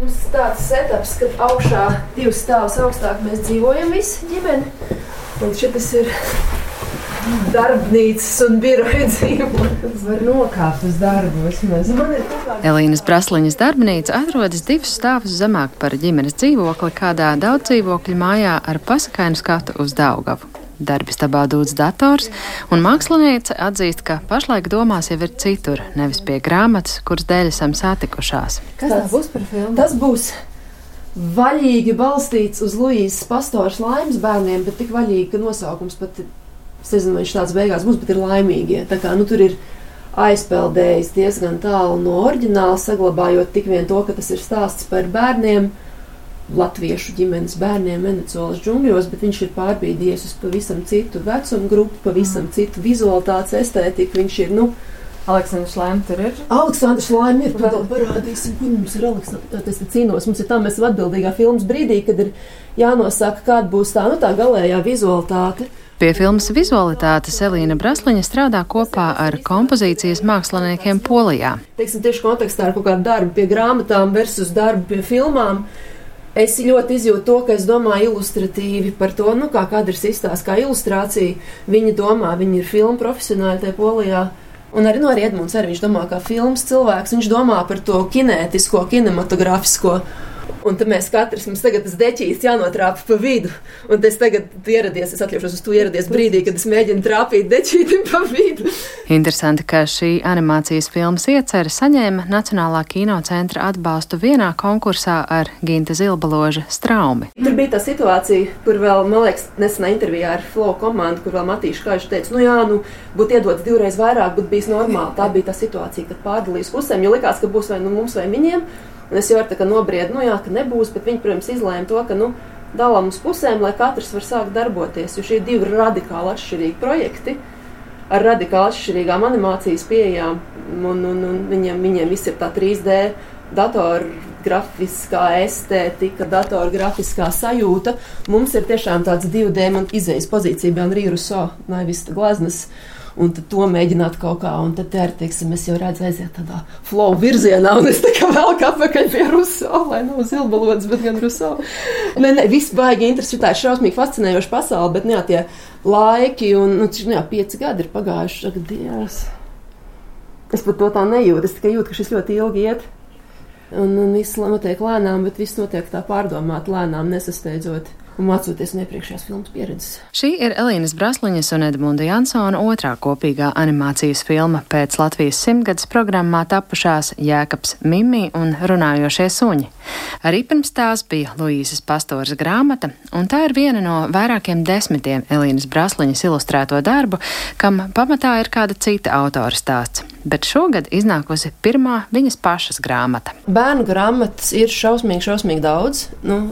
Mums tāds setups, kad augšā 2 stāvus augstāk mēs dzīvojam visi ģimeni. Un šitas ir darbnīcas un biroja dzīvoklis. Var nokāpt uz darbu vismaz. Elīnas Brasliņas darbnīca atrodas 2 stāvus zemāk par ģimenes dzīvokli kādā daudzdzīvokļu mājā ar pasakainu skatu uz Daugavu. Darbistabā dūts dators, un māksliniece atzīst, ka pašlaik domās jau ir citur, nevis pie grāmatas, kuras dēļ esam satikušās. Kas tā būs par filmu? Tas būs vaļīgi balstīts uz Luīzes Pastoras Laimes bērniem, bet tik vaļīgi, ka nosaukums pat, es nezinu, vai viņš tāds beigās būs, bet ir laimīgie. Tā kā, tur ir aizpeldējis diezgan tālu no oriģināla, saglabājot tik vien to, ka tas ir stāsts par bērniem, latviešu ģimenes bērniem Venecuolas džungļos, bet viņš ir pārbīdījies uz pavisam citu vecumu grupu, pavisam citu vizualitātes estētiku. Viņš ir, Aleksandrs Laime tur ir? Aleksandrs Laime ir, vēl parādīsim, kur mums ir Aleksandrs. Es te cīnos, mums ir tā, mēs esam atbildīgā filmas brīdī, kad ir jānosaka, kāda būs tā galējā vizualitāte. Pie filmas vizualitātes Elīna Brasliņa strādā kopā ar kompozīcijas māksliniekiem Polijā. Teiksim, tieši kontekstā ar kaut kādu darbu pie grāmatām versus darbu pie filmām. Es ļoti izjūtu to, ka es domāju ilustratīvi par to, kā kadrs izstāsta, kā ilustrācija. Viņi domā, viņi ir filmu profesionāļi te Polijā. Un arī Edmunds, viņš domā kā filmas cilvēks, viņš domā par to kinētisko, kinematografisko. Un tad mēs katrs, mums tagad tas deķīs jānotrāpa pa vidu. Un es tagad ieradies, es atļaušos uz to ieradies brīdī, kad es mēģinu trāpīt deķītim pa vidu. Interesanti, ka šī animācijas filmas iecere saņēma Nacionālā kinocentra atbalstu vienā konkursā ar Ginta Zilbaloža Straumi. Tur bija tā situācija, kur vēl, man liekas, nesenā intervijā ar Flow komandu, kur vēl Matīša Kaiša teica, būtu iedots 2 reizes vairāk, būtu bijis normāli. Tā bija tā situācija, kad pārdalījis pusēm, jo likās, ka būs vai mums vai viņiem. Un es jau ar tā kā nobriedu, ka nebūs, bet viņi, protams, izlēma to, ka, dalām uz pusēm, lai katrs var sākt darboties, jo šie 2 radikāli atšķirīgi projekti ar radikāli atšķirīgām animācijas pieejām, un viņiem viss ir tā 3D datorgrafiskā estētika, datorgrafiskā sajūta. Mums ir tiešām tāds 2D, man izējas pozīcija bija Henri Rousseau, Naivista gleznas. Un tad to mēģināt kaut kā, un tad te arī, teiksim, es jau redzu aiziet tādā flow virzienā, un es tā kā velku apakaļ pie Rousseau, lai nav Zilbalods, bet gan Rousseau. Viss baigi interesanti, tā ir šausmīgi fascinējoša pasaule, bet tie laiki, un 5 gadi ir pagājuši, tagad Dievs. Es pat to tā nejūtu, es tikai jūtu, ka šis ļoti ilgi iet, un viss notiek lēnām, bet viss notiek tā pārdomāt lēnām, nesasteidzot. Un mācoties no iepriekšējās filmas pieredzes. Šī ir Elīnas Brasliņas un Edmunda Jansona otrā kopīgā animācijas filma pēc Latvijas 100-gades programmā tapušās Jēkabs Mimmi un Runājošie suņi. Arī pirms tās bija Luīzes Pastoras grāmata, un tā ir viena no vairākiem 10 Elīnas Brasliņas ilustrēto darbu, kam pamatā ir kāda cita autora stāsts. Bet šogad iznākusi pirmā viņas pašas grāmata. Bērnu grāmatas ir šausmīgi daudz.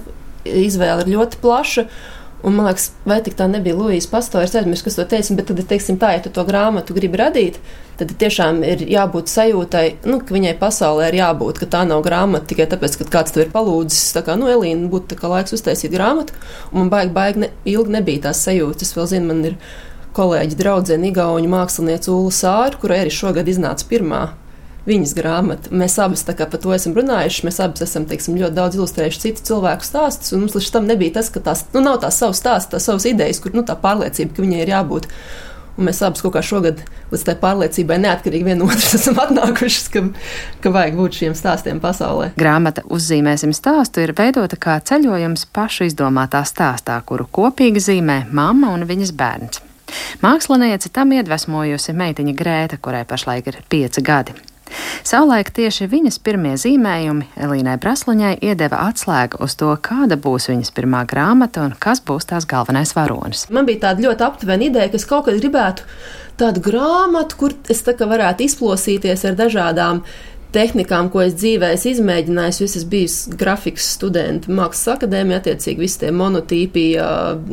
Izvēle ir ļoti plaša, un man liekas, vai tik tā nebija Luīzes Pastora, es aizmirsu, kas to teica, bet tad, teiksim tā, ja tu to grāmatu gribi radīt, tad tiešām ir jābūt sajūtai, ka viņai pasaulē ir jābūt, ka tā nav grāmata tikai tāpēc, ka kāds tev ir palūdzis, tā kā, Elīna, būtu tā kā laiks uztaisīt grāmatu, un man baigi ilgi nebija tās sajūtas. Es vēl zinu, man ir kolēģi draudzene igauņu mākslinieca Ulla Sāra, kurai arī šogad iznāca pirmā viņas grāmata. Mēs abas tā kā par to esam runājuši, mēs abas esam, teiksim, ļoti daudz ilustrējuši citu cilvēku stāstus, un mums līdz tam nebija tas, ka tās, nav tās savas stāsts, tās savas idejas, kur, tā pārliecība, ka viņai ir jābūt. Un mēs abas kaut kā šogad līdz tai pārliecībai neatkarīgi vienotras esam atnākušas, ka vajag būt šiem stāstiem pasaulē. Grāmata Uzzīmēsim stāstu ir veidota kā ceļojums pašu izdomātā stāstā, kuru kopīgi zīmē mamma un viņas bērns. Mākslinieci tam iedvesmojusi meitiņa Grēta, kurai pašlaik ir 5 gadi. Savulaik tieši viņas pirmie zīmējumi Elīnai Brasliņai iedeva atslēgu uz to, kāda būs viņas pirmā grāmata un kas būs tās galvenais varonis. Man bija tāda ļoti aptuvena ideja, ka es kaut kad gribētu tādu grāmatu, kur es tā kā varētu izplosīties ar dažādām tehnikām, ko es dzīvē izmēģināju. Es esmu bijis grafikas studenta Mākslas akadēmijā, attiecīgi visi tie monotīpija,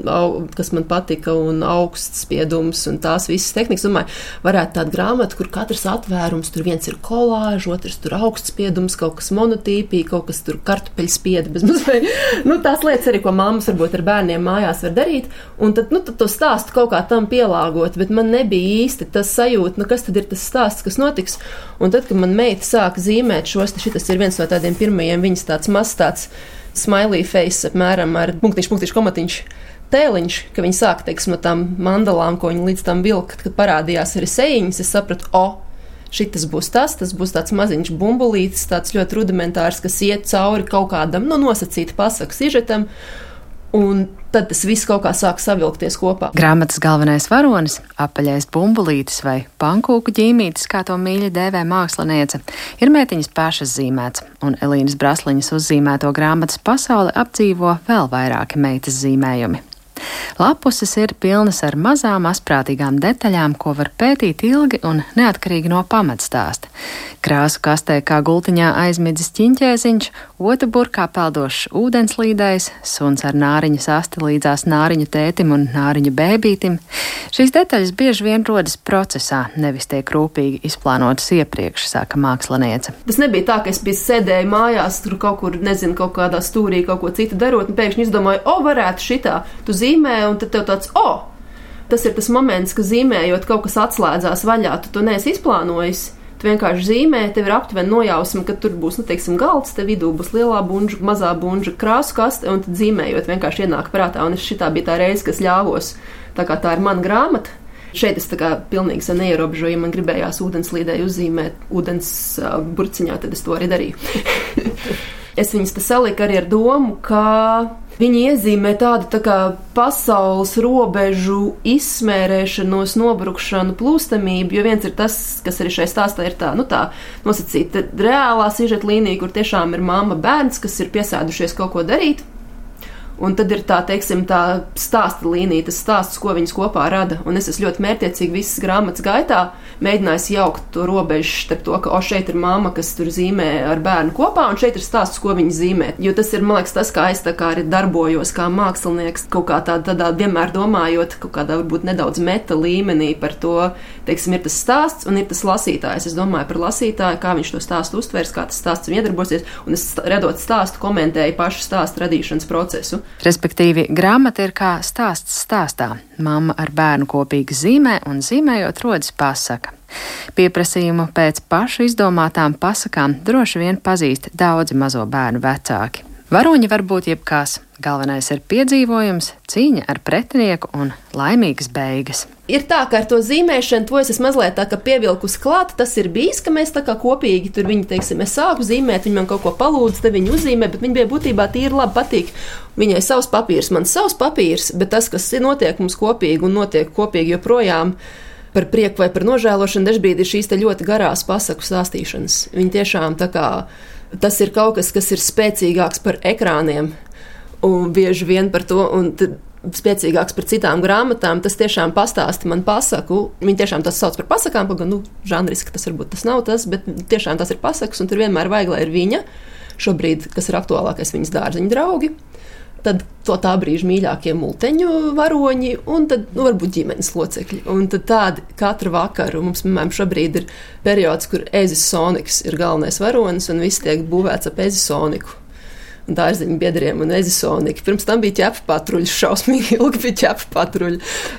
kas man patika, un augstspiedums un tās visas tehnikas. Domāju, varētu tāda grāmata, kur katrs atvērums, tur viens ir kolāžs, otrs tur augstspiedums, kaut kas monotīpija, kaut kas tur kartupeļspiedi bez mazliet. Tās lietas arī, ko mammas varbūt ar bērniem mājās var darīt, un tad to stāstu kaut kā tam pielāgot, bet man nebija īsti tas sajūta, kas tad ir tas stāsts, kas notiks. Un tad, kad man meita sāk sāka zīmēt šitas ir viens no tādiem pirmajiem viņas tāds mazs tāds smiley face, apmēram ar punktiņš, komatiņš, tēliņš, ka viņi sāka, teiksim, no tām mandalām, ko viņi līdz tam vilka, kad parādījās arī sejiņas, es sapratu, šitas būs tas būs tāds maziņš bumbulītis, tāds ļoti rudimentārs, kas iet cauri kaut kādam, nosacīta pasaku sižetam, un tad tas viss kaut kā sāk savilkties kopā. Grāmatas galvenais varonis, apaļais bumbulītis vai pankūku ģīmītis, kā to mīļi dēvē māksliniece, ir meitiņas pašas zīmēts, un Elīnas Brasliņas uzzīmēto grāmatas pasauli apdzīvo vēl vairāki meitas zīmējumi. Lapuses ir pilnas ar mazām asprātīgām detaļām, ko var pētīt ilgi un neatkarīgi no pamatstāsta. Krāsu kastē kā gultiņā aizmidzis ķiņķēziņš, otu burkā peldošs ūdenslīdējs, suns ar nāriņu sasti līdzās nāriņu tētim un nāriņu bēbītim. Šīs detaļas bieži vien rodas procesā, nevis tiek rūpīgi izplānotas iepriekš, saka māksliniece. Tas nebija tā, ka es sēdēju mājās, tur kaut kur, nezinu, kaut kādā stūrī kaut ko citu darot, un pēkšņi izdomāju, varētu šitā. Tu zīmē, un tad tev tāds, tas ir tas moments, ka zīmējot kaut kas atslēdzās vaļā, tu to neesi izplānojis. Tu vienkārši zīmē, tev ir aptuveni nojausma, ka tur būs, galds, te vidū būs lielā bunža, mazā bunža, krāsu kaste, un tad zīmējot vienkārši ienāk prātā, un šitā bija tā reize, kas ļāvos, tā kā tā ir mana grāmata. Šeit es tā kā pilnīgi sen neierobežoju, ja man gribējās ūdenslīdēju uzzīmēt ūdens burciņā, tad es to arī darīju. Es viņas te saliku arī ar domu, ka viņi iezīmē tādu tā kā pasaules robežu izsmērēšanos, nobrukšanu, plūstamību, jo viens ir tas, kas arī šai stāstā ir tā nosacīta reālā sižeta līnija, kur tiešām ir mamma bērns, kas ir piesēdušies kaut ko darīt. Un tad ir tā stāsta līnija, tas stāsts, ko viņas kopā rada. Un es esmu ļoti mērķiecīgi visas grāmatas gaitā mēģinājis jaukt to robežu starp to, ka šeit ir mamma, kas tur zīmē ar bērnu kopā, un šeit ir stāsts, ko viņa zīmē. Jo tas ir, man liekas, tas, kā es arī darbojos kā mākslinieks, kaut kā tādā vienmēr domājot, kaut kādā varbūt nedaudz meta līmenī par to, teiksim, ir tas stāsts un ir tas lasītājs. Es domāju par lasītāju, kā viņš to stāstu uztvers, kā tas stāsts viņam iedarbosies, un es redot stāstu, komentēju pašu stāstu radīšanas procesu. Respektīvi, grāmata ir kā stāsts stāstā. Mamma ar bērnu kopīgi zīmē, un zīmējot rodas pasaka. Pieprasījumu pēc pašu izdomātām pasakām droši vien pazīst daudzi mazo bērnu vecāki. Varoņi var būt jebkas. Galvenais ir piedzīvojums, cīņa ar pretinieku un laimīgas beigas. Ir tā, ka ar to zīmēšanu to es esmu mazliet tā kā pievilkus klāt. Tas ir bijis, ka mēs tā kā kopīgi tur viņi, teiksim, es sāku zīmēt, viņi man kaut ko palūdz, te viņi uzzīmē, bet viņi bija būtībā tīri labi patīk. Viņai savs papīrs, man savs papīrs, bet tas, kas notiek mums kopīgi un notiek kopīgi joprojām, par prieku vai par nožēlošanu, dažbrīd ir šīs te ļoti garās pasaku stāstīšanas. Viņi tiešām tā kā, tas ir kaut kas ir spēcīgāks par ekrāniem un bieži vien par to, un tad spēcīgāks par citām grāmatām, tas tiešām pastāsta man pasaku. Viņi tiešām tas sauc par pasakām, gan, žanriski tas varbūt tas nav tas, bet tiešām tas ir pasakas, un tur vienmēr vajag, lai ir viņa. Šobrīd, kas ir aktuālākais, viņas dārziņu draugi. Tad to tā brīža mīļākie multeņu varoņi, un tad, varbūt ģimenes locekļi. Un tad tādi katru vakaru mums, piemēram, šobrīd ir periods, kur Ezis Soniks ir galvenais varonis, un viss tiek būvēts ap Ezis Soniku. Un dārziņu biedriem un Ezisoniki. Pirms tam bija ķepu patruļi, šausmīgi ilgi bija ķepu patruļi.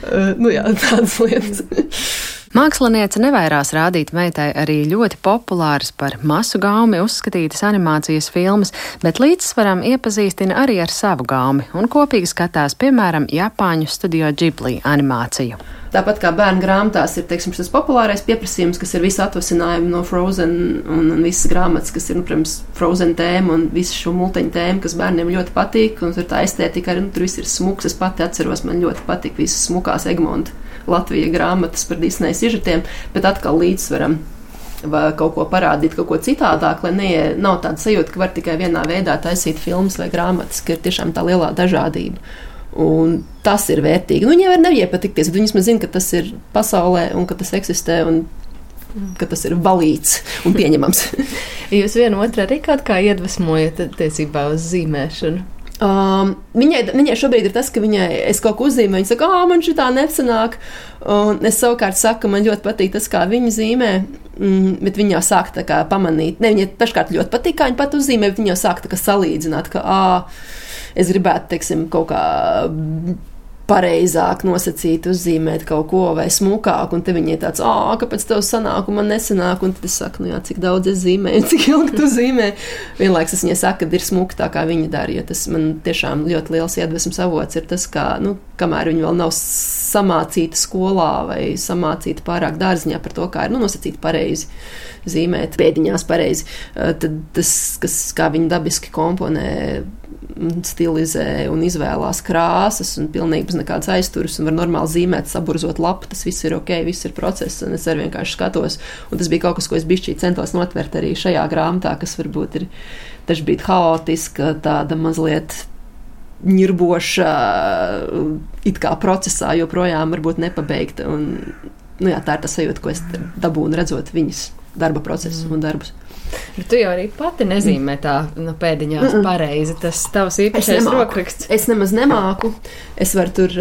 Tādas lietas. Māksliniece nevairās rādīt meitai arī ļoti populāras par masu gaumi uzskatītas animācijas filmas, bet līdzsvaram iepazīstina arī ar savu gaumi un kopīgi skatās, piemēram, Japāņu studio Ghibli animāciju. Tāpat kā bērnu grāmatās ir, teiksim, šis populārais pieprasījums, kas ir visi atvasinājumi no Frozen un visas grāmatas, kas ir, protams, Frozen tēma un visu šo multeņu tēmu, kas bērniem ļoti patīk, un tur tā estētika arī, tur viss ir smuks. Es pati atceros, man ļoti patīk visas smukās Egmonta Latvija grāmatas par Disneja sižetiem, bet atkal līdzsvaram vai kaut ko parādīt, kaut ko citādāk, lai nav tāda sajūta, ka var tikai vienā veidā taisīt filmas vai grāmatas, ka ir tiešām tā lielā dažādība. Un tas ir vērtīgi. Viņai var neiepatikties, bet viņas man zina, ka tas ir pasaulē un ka tas eksistē un ka tas ir valīts un pieņemams. Jūs vienu otru arī kā iedvesmojat attiecībā uz zīmēšanu? Viņai šobrīd ir tas, ka es kaut ko uzzīmēju, viņa saka, man šitā nesanāk, un es savukārt saku, man ļoti patīk tas, kā viņa zīmē, bet viņa jau sāk tā kā pamanīt, viņai paškārt ļoti patīk, kā viņa pat uzzīmē, bet viņa jau sāk tā kā salīdzināt, ka, es gribētu, teiksim, kaut kā pareizāk nosacīt, uzzīmēt kaut ko vai smukāk, un te viņi ir tāds, kāpēc tev sanāk, un man nesanāk, un tad es saku, cik daudz es zīmēju, cik ilgi tu zīmē. Vienlaiks es viņai saku, kad ir smuki tā, kā viņi dara, jo tas man tiešām ļoti liels iedvesmas avots ir tas, kā, kamēr viņi vēl nav samācīta skolā vai samācīta pārāk dārziņā par to, kā ir nosacīt pareizi, zīmēt pēdiņās pareizi, tad tas, kā viņi dabiski komponē, stilizē un izvēlās krāsas un pilnīgi bez nekādas aizturas un var normāli zīmēt, saburzot lapu, tas viss ir ok, viss ir process, un es arī vienkārši skatos, un tas bija kaut kas, ko es bišķī centos notvert arī šajā grāmatā, kas varbūt ir dažbrīd haotiska, tāda mazliet ņirboša, it kā procesā joprojām varbūt nepabeigta, un, tā ir tas sajūta, ko es dabūnu redzot viņas darba procesu un darbus. Bet tu jau arī pati nezīmē tā pēdiņās pareizi. Tas tavs īpašais rokraksts. Es nemaz nemāku. Es varu tur...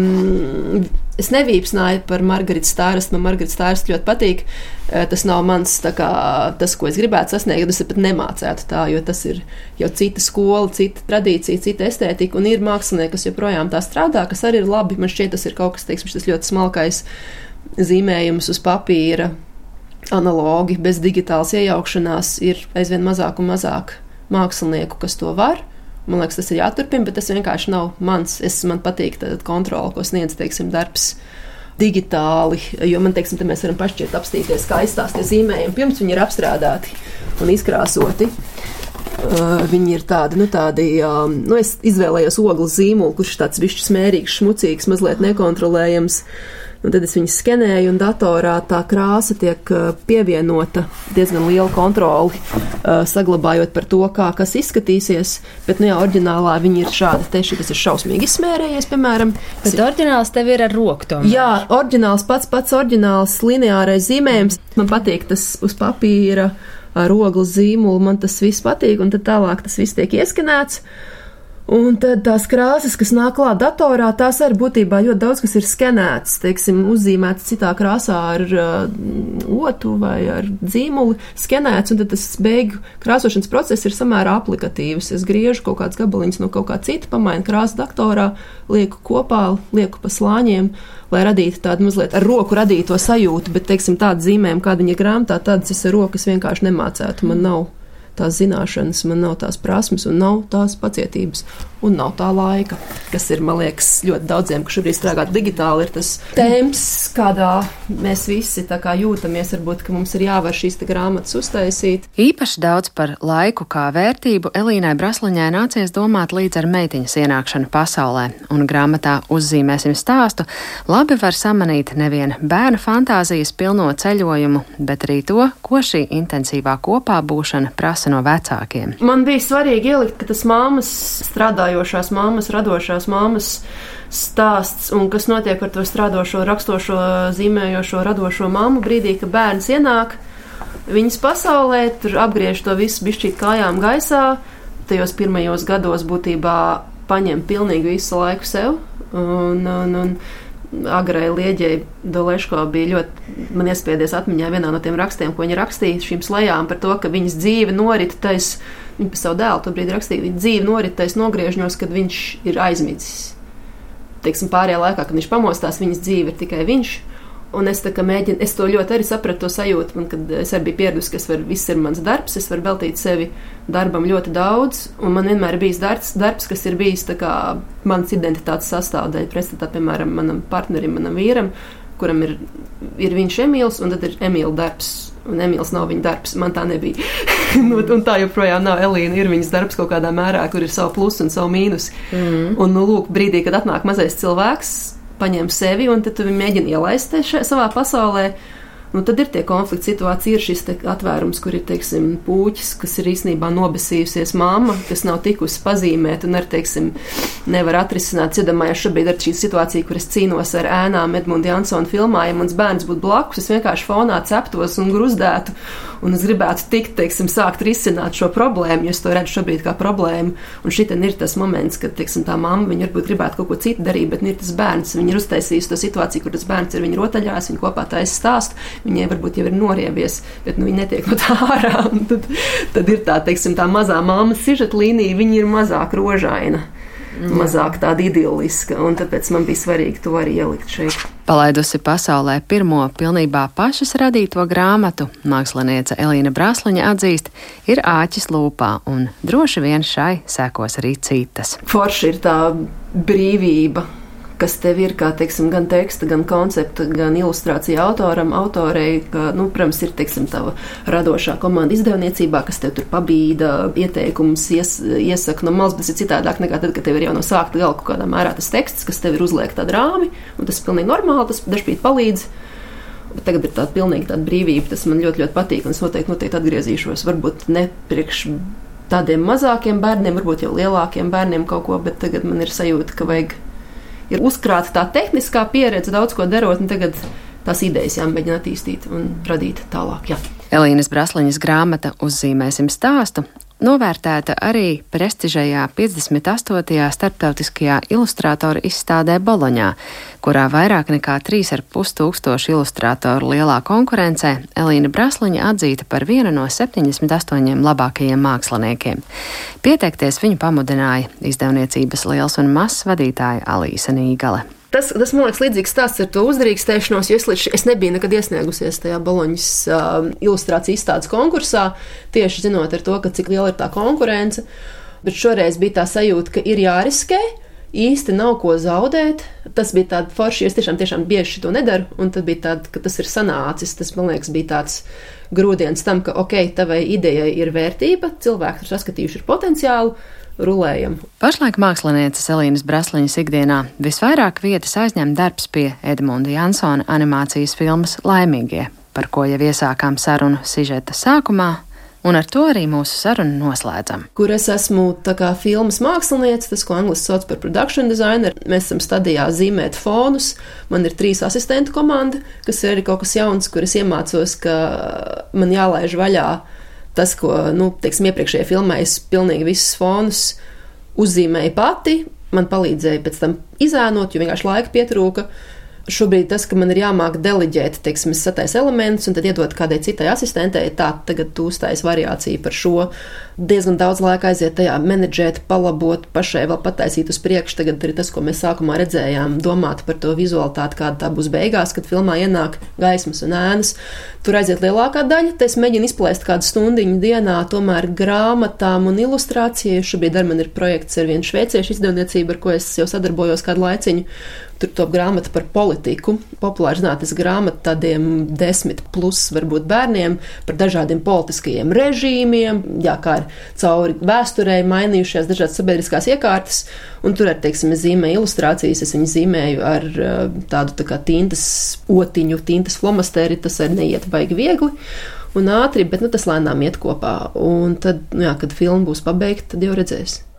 es nevīpsnāju par Margaritu Stārastu. Man Margarita Stārastu ļoti patīk. Tas nav mans tas, ko es gribētu sasniegt. Es pat nemācētu tā, jo tas ir jau cita skola, cita tradīcija, cita estētika. Un ir mākslinieki, kas joprojām tā strādā, kas arī ir labi. Man šķiet, tas ir kaut kas, teiksim, tas ļoti smalkais zīmējums uz papīra. Analogi, bez digitālas iejaukšanās ir aizvien mazāk un mazāk mākslinieku, kas to var. Man liekas, tas ir jāturpina, bet tas vienkārši nav mans. Man patīk tāda kontrola, ko sniedz, teiksim, darbs digitāli, jo man, teiksim, te mēs varam pašķiet apstīties, kā izstās tie zīmējumi, pirms viņi ir apstrādāti un izkrāsoti. Viņi ir tādi, es izvēlējos ogles zīmolu, kurš tāds bišķi smērīgs, šmucīgs, mazliet nekontrolējams. Un tad es viņu skenēju, un datorā tā krāsa tiek pievienota diezgan liela kontroli, saglabājot par to, kas izskatīsies. Bet, oriģinālā viņi ir šādi. Tas ir šausmīgi izsmērējies, piemēram. Bet oriģināls tev ir ar roku tomēr. Jā, oriģināls, pats oriģināls lineārais zīmējums. Man patīk tas uz papīra ar ogles zīmolu, man tas viss patīk, un tad tālāk tas viss tiek ieskenēts. Un tad tās krāsas, kas nāk klāt datorā, tās arī būtībā ļoti daudz, kas ir skenēts, teiksim, uzzīmēts citā krāsā ar otu vai ar zīmuli, skenēts, un tad tas beigu krāsošanas process ir samērā aplikatīvs. Es griežu kaut kāds gabaliņus no kaut kā cita, pamainu krāsu datorā, lieku kopā, lieku pa slāņiem, lai radītu tādu mazliet ar roku radīto sajūtu, bet, teiksim, tādu zīmējumu, kāda viņa grāmatā, tādas es ar rokas vienkārši nemācētu. Man nav tās zināšanas, man nav tās prasmes un nav tās pacietības un nav tā laika, kas ir, man liekas, ļoti daudziem, ka šobrīd strādāt digitāli ir tas temps, kādā mēs visi tā kā jūtamies, varbūt, ka mums ir jāvar šīs te grāmatas uztaisīt. Īpaši daudz par laiku kā vērtību Elīnai Brasliņai nācies domāt līdz ar meitiņas ienākšanu pasaulē, un grāmatā Uzzīmēsim stāstu labi var samanīt nevien bērnu fantāzijas pilno ceļojumu, bet arī to, ko šī intensīvā kopā būšana prasa no vecākiem. Man bija svarīgi ielikt, ka tas māmas, strādājošās māmas, radošās māmas stāsts un kas notiek ar to strādošo, rakstošo, zīmējošo, radošo māmu brīdī, ka bērns ienāk viņas pasaulē, tur apgriež to visu bišķīt kājām gaisā, tajos pirmajos gados būtībā paņem pilnīgi visu laiku sev un Agrai Lieģei Doleško bija ļoti, man iespiedies atmiņā vienā no tiem rakstiem, ko viņa rakstīja šīm slējām par to, ka viņas dzīve norit tais, viņa pa savu dēlu to brīdi rakstīja, viņa dzīve norit tais nogriežņos, kad viņš ir aizmidzis. Teiksim, pārējā laikā, kad viņš pamostās, viņas dzīve ir tikai viņš. Un es tā kā mēģinu, es to ļoti arī sapratu to sajūtu, un kad es arī biju pieradusi, ka viss ir mans darbs, es varu veltīt sevi darbam ļoti daudz, un man vienmēr ir bijis darbs, kas ir bijis tā kā mans identitātes sastāvdaļa, pretstatā, piemēram, manam partnerim, manam vīram, kuram ir viņš Emīls, un tad ir Emīla darbs, un Emīls nav viņa darbs, man tā nebija. Un tā joprojām nav. Elīna ir viņas darbs kaut kādā mērā, kur ir savu plusu un savu mīnus. Un, lūk, brīdī, kad atnāk mazais cilvēks, paņem sevi, un tad tu mēģini ielaist savā pasaulē. Tad ir tie konflikti situācija, ir šis atvērums, kur ir, teiksim, puķis, kas ir īstenībā nobesījusies mamma, kas nav tikusi pazīmēt un teiksim, nevar atrisināt. Ciedamājās šobrīd ar šī situācija, kur es cīnos ar ēnām Edmunda Jansona filmā, ja mans bērns būtu blakus, es vienkārši fonā ceptos un gruzdētu, un es gribētu teiksim, sākt risināt šo problēmu, jo es to redzu šobrīd kā problēmu. Un šitien ir tas moments, kad, teiksim, tā mamma, viņa varbūt gribētu kaut ko citu darīt, bet ir tas bērns, viņa ir uztaisījusi to situāciju, kur tas bērns ir viņa rotaļās, viņa kopā taisa stāstu. Viņai varbūt jau ir noriebies, bet viņa netiek no tā ārā. Tad ir tā, teiksim, tā mazā mammas sižeta līnija, viņa ir mazāk rožaina. mazāk tāda idilliska, un tāpēc man bija svarīgi to arī ielikt šeit. Palaidusi pasaulē pirmo pilnībā pašas radīto grāmatu, māksliniece Elīna Brasliņa atzīst, ir āķis lūpā, un droši vien šai sekos arī citas. Forši ir tā brīvība, kas tev ir, kā, teiksim, gan teksta, gan koncepta, gan ilustrācija autoram, autorei, ka, protams, ir, teiksim, tava radošā komanda izdevniecībā, kas tev tur pabīda, ieteikums, iesaka no malas, bet ir citādāk nekā tad, kad tev ir jau no sākta gala kaut kādā mērā tas teksts, kas tev ir uzliek tādu rāmi, un tas ir pilnīgi normāli, tas dažkārt palīdz. Bet tagad ir tāda pilnīgi tāda brīvība, tas man ļoti, ļoti patīk, un es noteikti atgriezīšos, varbūt ne priekš tādiem mazākiem bērniem, varbūt jau lielākiem bērniem kaut ko, bet tagad man ir sajūta, ka vajag ir uzkrāta tā tehniskā pieredze, daudz ko darot, un tagad tās idejas jāmēģina attīstīt un radīt tālāk. Jā. Elīnas Brasliņas grāmata Uzzīmēsim stāstu novērtēta arī prestižajā 58. starptautiskajā ilustrātoru izstādē Boloņā, kurā vairāk nekā 3,5 tūkstoši ilustrātoru lielā konkurencē Elīna Brasliņa atzīta par vienu no 78 labākajiem māksliniekiem. Pieteikties viņu pamudināja izdevniecības Liels un Mazs vadītāja Alīsa Nīgale. Tas, man liekas, līdzīgs stāsts ar to uzdrīkstēšanos, jo es nebiju nekad iesniegusies tajā Boloņas ilustrācijas izstādes konkursā, tieši zinot ar to, ka cik liela ir tā konkurence, bet šoreiz bija tā sajūta, ka ir jāriskē, īsti nav ko zaudēt. Tas bija tāda forši, jo es tiešām bieži to nedaru, un tad bija tāda, ka tas ir sanācis, tas, man liekas, bija tāds grūdienis tam, ka, tavai idejai ir vērtība, cilvēki tur saskatījuši ir potenciālu, rulējam. Pašlaik mākslinieces Elīnas Brasliņas ikdienā visvairāk vietas aizņem darbs pie Edmunda Jansona animācijas filmas Laimīgie, par ko jau iesākām sarunu sižeta sākumā, un ar to arī mūsu sarunu noslēdzam. Kur es esmu tā kā filmas māksliniece, tas, ko angliski sauc par production designer. Mēs esam stadijā zīmēt fonus. Man ir 3 asistentu komanda, kas ir arī kaut kas jauns, kur es iemācos, ka man jālaiž vaļā tas, ko, iepriekšējā filmā es pilnīgi visus fonus uzzīmēju pati, man palīdzēja pēc tam izēnot, jo vienkārši laika pietrūka. Šobrīd tas, ka man ir jāmāk deliģēt, es sataisu elementus un tad iedot kādai citai asistentei, tagad tu uztais variāciju par šo. Diezgan daudz laika aiziet tajā menedžēt, palabot, pašai vēl pataisīt uz priekšu. Tagad ir tas, ko mēs sākumā redzējām, domāt par to vizualitāti, kāda tā būs beigās, kad filmā ienāk gaismas un ēnas. Tur aiziet lielākā daļa, es mēģinu izplēst kādu stundiņu dienā, tomēr grāmatām un ilustrācijai. Šobrīd ar man ir projekts ar vienu šveiciešu izdevniecību, ar ko es jau sadarbojos kādu laiciņu. Tur top grāmata par politiku, populāra zinātnes grāmata tādiem 10+ varbūt bērniem par dažādiem politiskajiem režīmiem, kā ir cauri vēsturei mainījušās dažādas sabiedriskās iekārtas, un tur ar, es zīmēju ilustrācijas, es viņu zīmēju ar tādu tā kā tintas otiņu, tintas flomasteri, tas arī neiet baigi viegli un ātri, bet tas lēnām iet kopā, un tad, kad filma būs pabeigta, tad jau redzēs.